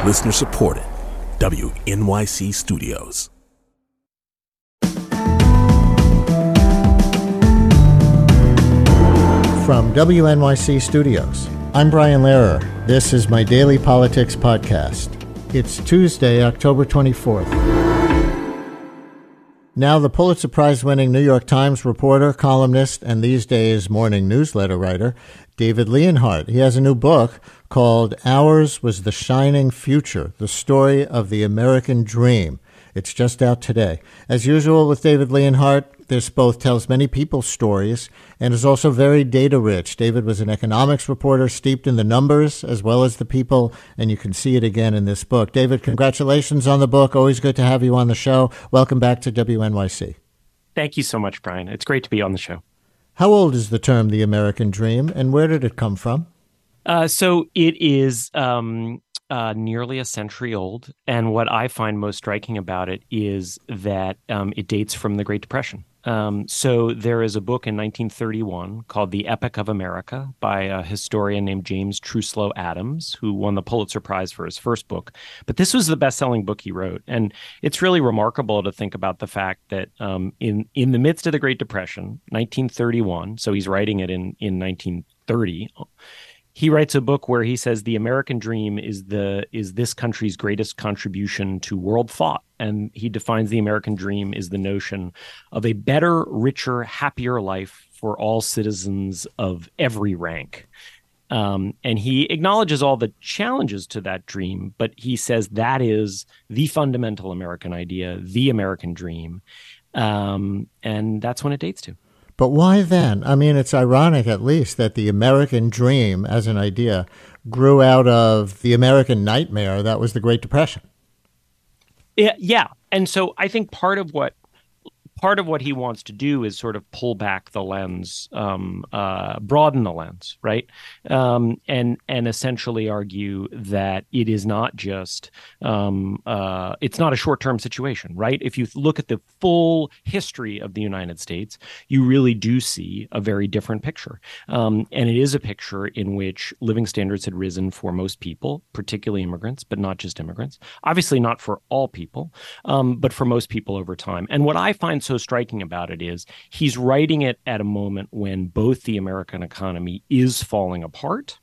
Listener supported. WNYC Studios. From WNYC Studios, I'm Brian Lehrer. This is my daily politics podcast. It's Tuesday, October 24th. Now, the Pulitzer Prize-winning New York Times reporter, columnist, and these days morning newsletter writer, David Leonhardt. He has a new book called Ours Was the Shining Future, the Story of the American Dream. It's just out today. As usual with David Leonhardt, this both tells many people's stories and is also very data-rich. David was an economics reporter steeped in the numbers as well as the people, and you can see it again in this book. David, congratulations on the book. Always good to have you on the show. Welcome back to WNYC. Thank you so much, Brian. It's great to be on the show. How old is the term the American Dream, and where did it come from? So it is nearly a century old, and what I find most striking about it is that it dates from the Great Depression. So there is a book in 1931 called The Epic of America by a historian named James Truslow Adams, who won the Pulitzer Prize for his first book. But this was the best-selling book he wrote. And it's really remarkable to think about the fact that in the midst of the Great Depression, 1931, so he's writing it in 1930, he writes a book where he says the American dream is this country's greatest contribution to world thought. And he defines the American dream as the notion of a better, richer, happier life for all citizens of every rank. And he acknowledges all the challenges to that dream, but he says that is the fundamental American idea, the American dream. And that's when it dates to. But why then? I mean, it's ironic, at least, that the American dream as an idea grew out of the American nightmare that was the Great Depression. Yeah. And so I think part of what he wants to do is sort of pull back the lens, broaden the lens, right? And essentially argue that it is not just, it's not a short-term situation, right? If you look at the full history of the United States, you really do see a very different picture. And it is a picture in which living standards had risen for most people, particularly immigrants, but not just immigrants. Obviously not for all people, but for most people over time. And what I find so striking about it is he's writing it at a moment when both the American economy is falling apart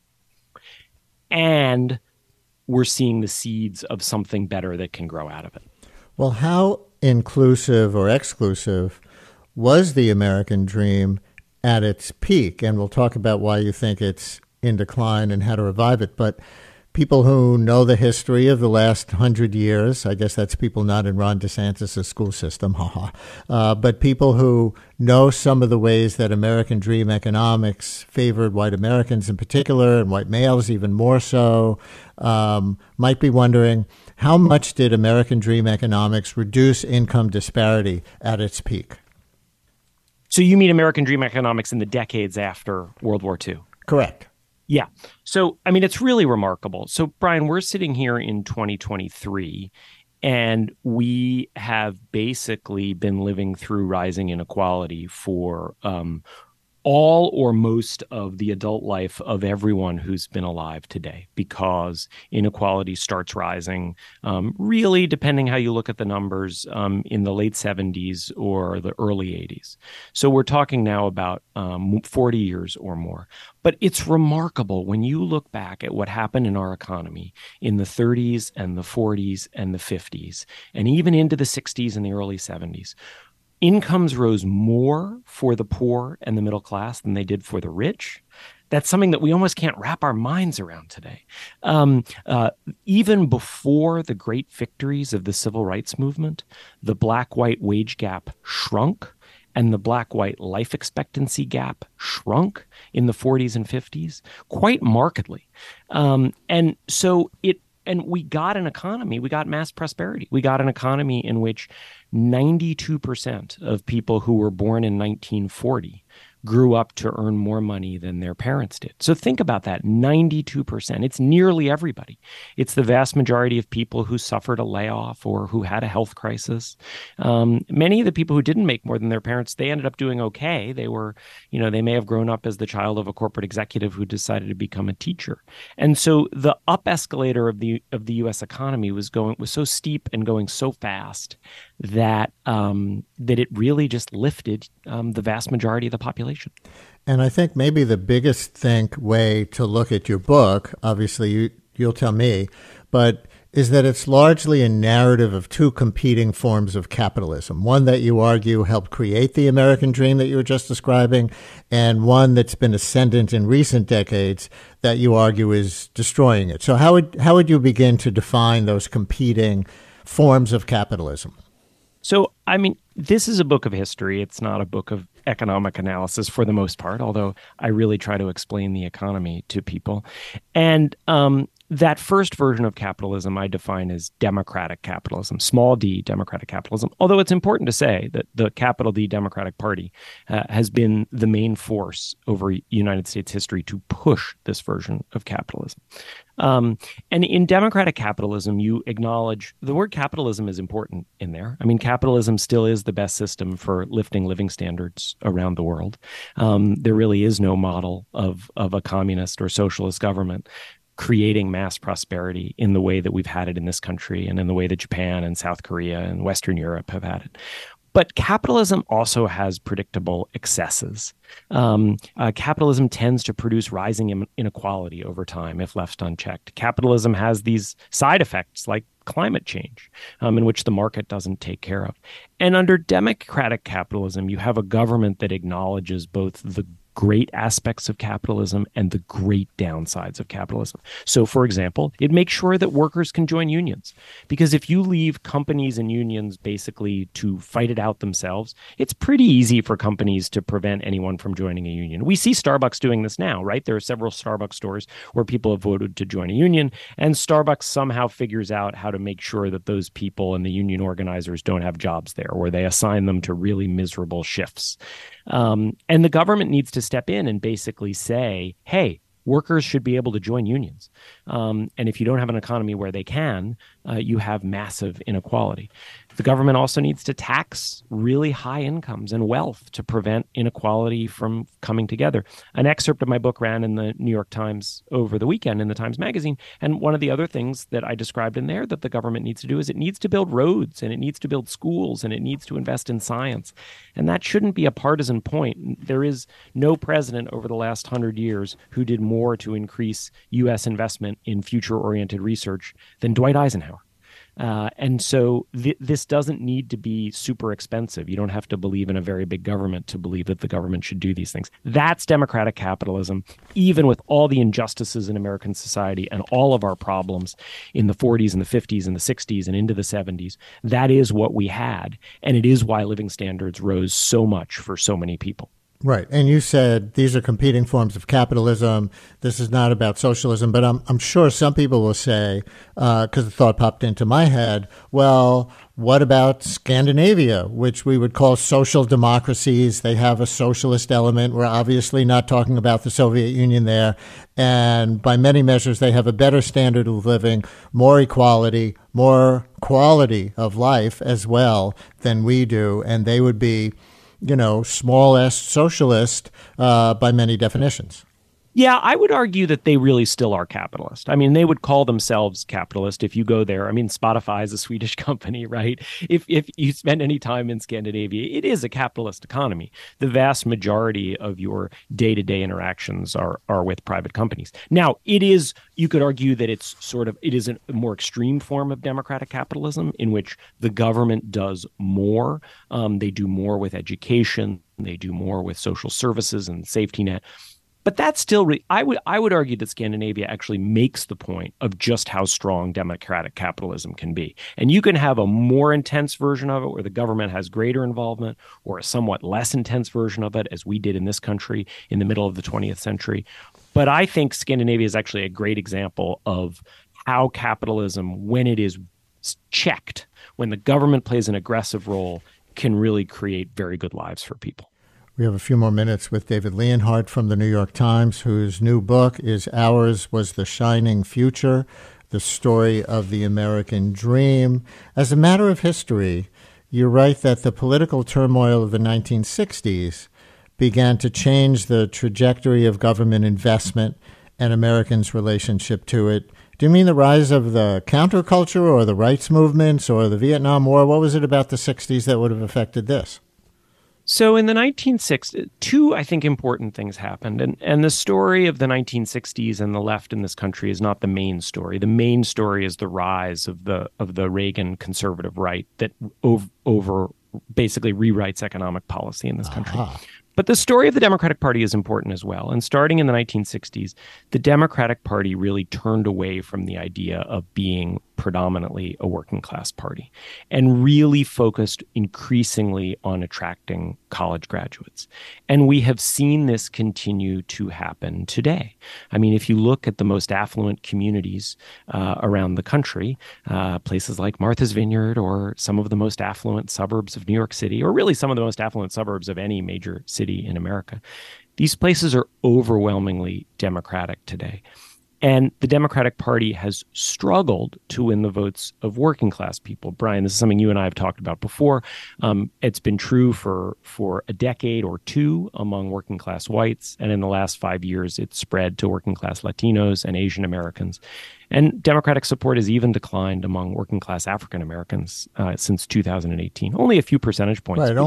and we're seeing the seeds of something better that can grow out of it. Well, how inclusive or exclusive was the American dream at its peak? And we'll talk about why you think it's in decline and how to revive it. But people who know the history of the last 100 years, I guess that's people not in Ron DeSantis' school system, but people who know some of the ways that American dream economics favored white Americans in particular, and white males even more so, might be wondering, how much did American dream economics reduce income disparity at its peak? So you mean American dream economics in the decades after World War II? Correct. Yeah. So, I mean, it's really remarkable. So, Brian, we're sitting here in 2023, and we have basically been living through rising inequality for all or most of the adult life of everyone who's been alive today, because inequality starts rising, really, depending how you look at the numbers, in the late 70s or the early 80s. So we're talking now about 40 years or more. But it's remarkable when you look back at what happened in our economy in the 30s and the 40s and the 50s, and even into the 60s and the early 70s. Incomes rose more for the poor and the middle class than they did for the rich. That's something that we almost can't wrap our minds around today. Even before the great victories of the civil rights movement, the black-white wage gap shrunk, and the black-white life expectancy gap shrunk in the 40s and 50s quite markedly. And we got an economy, we got mass prosperity. We got an economy in which 92% of people who were born in 1940 grew up to earn more money than their parents did. So think about that, 92%. It's nearly everybody. It's the vast majority of people who suffered a layoff or who had a health crisis. Many of the people who didn't make more than their parents, they ended up doing okay. They were, they may have grown up as the child of a corporate executive who decided to become a teacher. And so the up escalator of the U.S. economy was so steep and going so fast that it really just lifted the vast majority of the population. And I think maybe the biggest way to look at your book, obviously you'll tell me, but is that it's largely a narrative of two competing forms of capitalism. One that you argue helped create the American dream that you were just describing, and one that's been ascendant in recent decades that you argue is destroying it. So how would you begin to define those competing forms of capitalism? So, I mean, this is a book of history. It's not a book of economic analysis for the most part, although I really try to explain the economy to people. And that first version of capitalism I define as democratic capitalism, small d democratic capitalism, although it's important to say that the capital D Democratic Party has been the main force over United States history to push this version of capitalism. And in democratic capitalism, you acknowledge the word capitalism is important in there. I mean, capitalism still is the best system for lifting living standards around the world. There really is no model of a communist or socialist government creating mass prosperity in the way that we've had it in this country and in the way that Japan and South Korea and Western Europe have had it. But capitalism also has predictable excesses. Capitalism tends to produce rising inequality over time if left unchecked. Capitalism has these side effects like climate change, in which the market doesn't take care of. And under democratic capitalism, you have a government that acknowledges both the great aspects of capitalism and the great downsides of capitalism. So, for example, it makes sure that workers can join unions. Because if you leave companies and unions basically to fight it out themselves, it's pretty easy for companies to prevent anyone from joining a union. We see Starbucks doing this now, right? There are several Starbucks stores where people have voted to join a union, and Starbucks somehow figures out how to make sure that those people and the union organizers don't have jobs there, or they assign them to really miserable shifts. And the government needs to step in and basically say, hey, workers should be able to join unions. And if you don't have an economy where they can, you have massive inequality. The government also needs to tax really high incomes and wealth to prevent inequality from coming together. An excerpt of my book ran in the New York Times over the weekend in the Times Magazine. And one of the other things that I described in there that the government needs to do is it needs to build roads and it needs to build schools and it needs to invest in science. And that shouldn't be a partisan point. There is no president over the last 100 years who did more to increase U.S. investment in future-oriented research than Dwight Eisenhower. And so this doesn't need to be super expensive. You don't have to believe in a very big government to believe that the government should do these things. That's democratic capitalism, even with all the injustices in American society and all of our problems in the 40s and the 50s and the 60s and into the 70s. That is what we had. And it is why living standards rose so much for so many people. Right. And you said these are competing forms of capitalism. This is not about socialism. But I'm sure some people will say, because the thought popped into my head, well, what about Scandinavia, which we would call social democracies? They have a socialist element. We're obviously not talking about the Soviet Union there. And by many measures, they have a better standard of living, more equality, more quality of life as well than we do. And they would be, small s socialist by many definitions. Yeah, I would argue that they really still are capitalist. I mean, they would call themselves capitalist if you go there. I mean, Spotify is a Swedish company, right? If you spend any time in Scandinavia, it is a capitalist economy. The vast majority of your day-to-day interactions are with private companies. Now, you could argue that it is a more extreme form of democratic capitalism in which the government does more. They do more with education. They do more with social services and safety net. But that's still, I would argue that Scandinavia actually makes the point of just how strong democratic capitalism can be. And you can have a more intense version of it where the government has greater involvement, or a somewhat less intense version of it, as we did in this country in the middle of the 20th century. But I think Scandinavia is actually a great example of how capitalism, when it is checked, when the government plays an aggressive role, can really create very good lives for people. We have a few more minutes with David Leonhardt from the New York Times, whose new book is Ours Was the Shining Future, the story of the American dream. As a matter of history, you write that the political turmoil of the 1960s began to change the trajectory of government investment and Americans' relationship to it. Do you mean the rise of the counterculture or the rights movements or the Vietnam War? What was it about the 60s that would have affected this? So in the 1960s, two, I think, important things happened. And the story of the 1960s and the left in this country is not the main story. The main story is the rise of the Reagan conservative right that over basically rewrites economic policy in this country. But the story of the Democratic Party is important as well. And starting in the 1960s, the Democratic Party really turned away from the idea of being predominantly a working class party and really focused increasingly on attracting college graduates. And we have seen this continue to happen today. I mean, if you look at the most affluent communities around the country, places like Martha's Vineyard or some of the most affluent suburbs of New York City, or really some of the most affluent suburbs of any major city in America, these places are overwhelmingly Democratic today. And the Democratic Party has struggled to win the votes of working class people. Brian, this is something you and I have talked about before. It's been true for a decade or two among working class whites. And in the last 5 years, it's spread to working class Latinos and Asian Americans. And Democratic support has even declined among working class African Americans since 2018. Only a few percentage points. Right.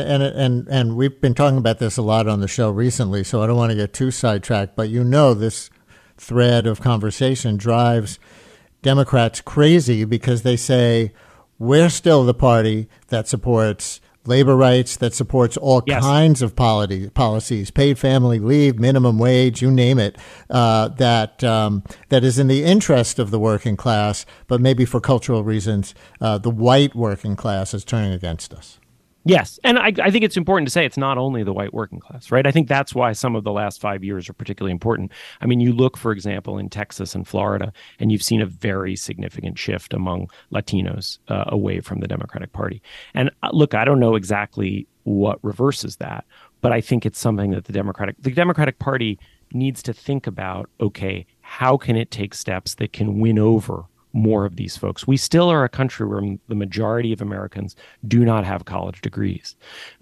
And we've been talking about this a lot on the show recently, so I don't want to get too sidetracked. But this thread of conversation drives Democrats crazy because they say, we're still the party that supports labor rights, that supports all kinds of policies, paid family leave, minimum wage, you name it, that is in the interest of the working class, but maybe for cultural reasons, the white working class is turning against us. Yes. And I think it's important to say it's not only the white working class, right? I think that's why some of the last 5 years are particularly important. I mean, you look, for example, in Texas and Florida, and you've seen a very significant shift among Latinos away from the Democratic Party. And look, I don't know exactly what reverses that, but I think it's something that the Democratic Party needs to think about. Okay, how can it take steps that can win over more of these folks? We still are a country where the majority of Americans do not have college degrees.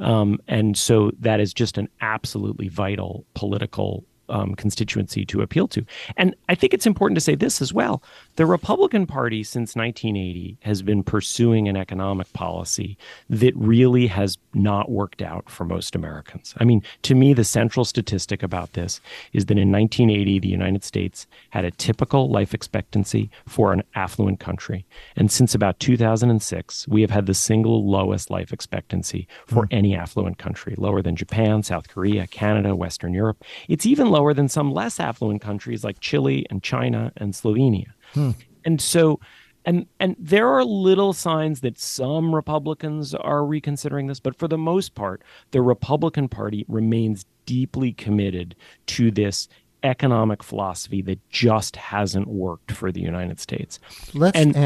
And so that is just an absolutely vital political constituency to appeal to. And I think it's important to say this as well. The Republican Party since 1980 has been pursuing an economic policy that really has not worked out for most Americans. I mean, to me, the central statistic about this is that in 1980, the United States had a typical life expectancy for an affluent country. And since about 2006, we have had the single lowest life expectancy for any affluent country, lower than Japan, South Korea, Canada, Western Europe. It's even lower than some less affluent countries like Chile and China and Slovenia. And so, and there are little signs that some Republicans are reconsidering this, but for the most part, the Republican Party remains deeply committed to this economic philosophy that just hasn't worked for the United States. Go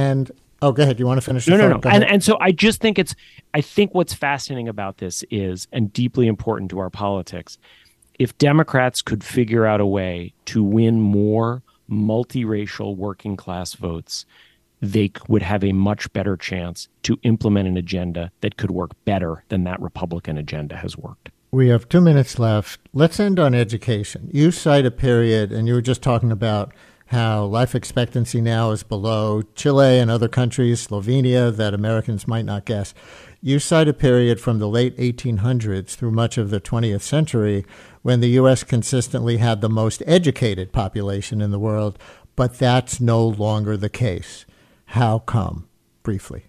ahead. You want to finish? No. And so I just think I think what's fascinating about this is, and deeply important to our politics, if Democrats could figure out a way to win more multiracial working class votes, they would have a much better chance to implement an agenda that could work better than that Republican agenda has worked. We have 2 minutes left. Let's end on education. You cite a period, and you were just talking about how life expectancy now is below Chile and other countries, Slovenia, that Americans might not guess. You cite a period from the late 1800s through much of the 20th century when the U.S. consistently had the most educated population in the world, but that's no longer the case. How come? Briefly.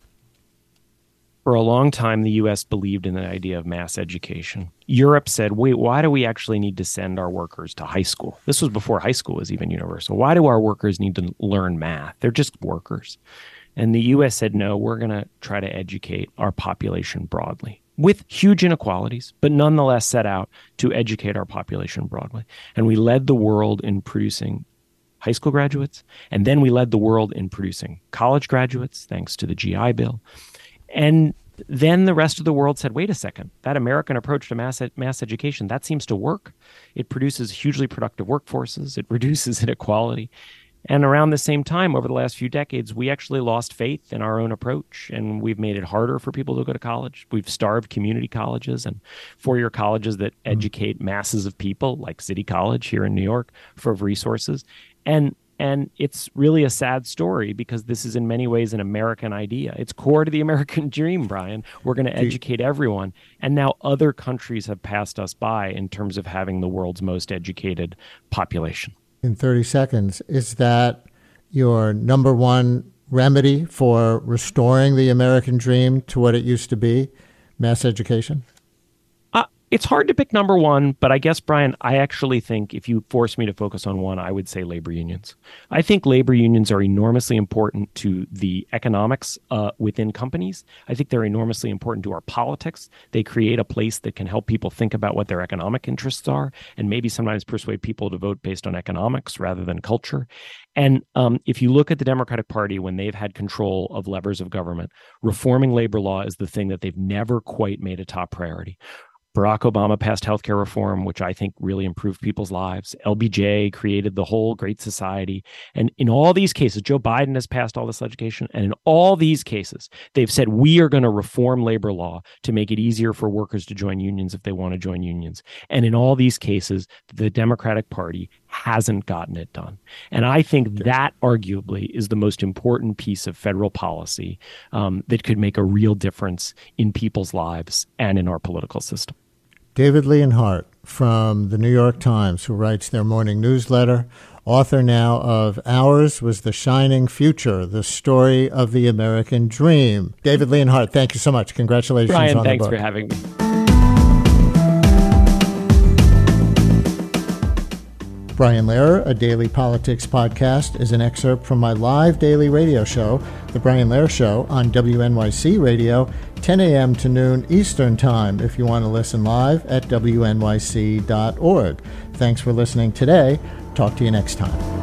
For a long time, the U.S. believed in the idea of mass education. Europe said, wait, why do we actually need to send our workers to high school? This was before high school was even universal. Why do our workers need to learn math? They're just workers. And the U.S. said, no, we're going to try to educate our population broadly, with huge inequalities, but nonetheless set out to educate our population broadly. And we led the world in producing high school graduates, and then we led the world in producing college graduates, thanks to the GI Bill. And then the rest of the world said, wait a second, that American approach to mass education, that seems to work. It produces hugely productive workforces. It reduces inequality. And around the same time, over the last few decades, we actually lost faith in our own approach, and we've made it harder for people to go to college. We've starved community colleges and four-year colleges that educate masses of people, like City College here in New York, for resources. And it's really a sad story because this is in many ways an American idea. It's core to the American dream, Brian. We're going to educate everyone. And now other countries have passed us by in terms of having the world's most educated population. In 30 seconds, is that your number one remedy for restoring the American dream to what it used to be, mass education? It's hard to pick number one, but I guess, Brian, I actually think if you force me to focus on one, I would say labor unions. I think labor unions are enormously important to the economics within companies. I think they're enormously important to our politics. They create a place that can help people think about what their economic interests are and maybe sometimes persuade people to vote based on economics rather than culture. And if you look at the Democratic Party, when they've had control of levers of government, reforming labor law is the thing that they've never quite made a top priority. Barack Obama passed healthcare reform, which I think really improved people's lives. LBJ created the whole Great Society. And in all these cases, Joe Biden has passed all this legislation. And in all these cases, they've said, we are going to reform labor law to make it easier for workers to join unions if they want to join unions. And in all these cases, the Democratic Party hasn't gotten it done. And I think that arguably is the most important piece of federal policy that could make a real difference in people's lives and in our political system. David Leonhardt from the New York Times, who writes their morning newsletter, author now of Ours Was the Shining Future, the story of the American dream. David Leonhardt, thank you so much. Congratulations Brian, on the book. Thanks for having me. Brian Lehrer, a daily politics podcast, is an excerpt from my live daily radio show, The Brian Lehrer Show, on WNYC Radio, 10 a.m. to noon Eastern Time, if you want to listen live at wnyc.org. Thanks for listening today. Talk to you next time.